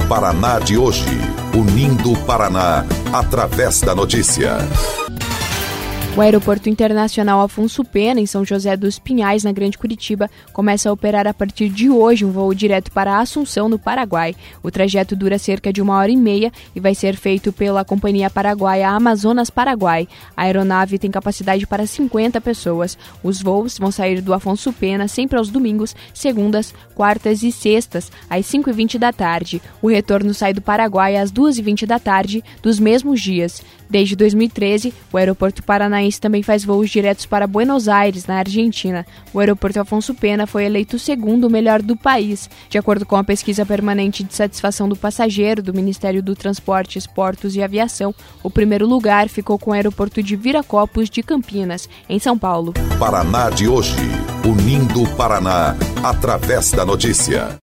Paraná de hoje, unindo o Paraná através da notícia. O Aeroporto Internacional Afonso Pena, em São José dos Pinhais, na Grande Curitiba, começa a operar a partir de hoje um voo direto para Assunção, no Paraguai. O trajeto dura cerca de 1h30 e vai ser feito pela companhia paraguaia Amazonas Paraguai. A aeronave tem capacidade para 50 pessoas. Os voos vão sair do Afonso Pena sempre aos domingos, segundas, quartas e sextas, às 5h20 da tarde. O retorno sai do Paraguai às 2h20 da tarde dos mesmos dias. Desde 2013, o Aeroporto Paranaense também faz voos diretos para Buenos Aires, na Argentina. O aeroporto Afonso Pena foi eleito o segundo melhor do país. De acordo com a pesquisa permanente de satisfação do passageiro do Ministério do Transportes, Portos e Aviação, o primeiro lugar ficou com o aeroporto de Viracopos de Campinas, em São Paulo. Paraná de hoje, unindo o Paraná através da notícia.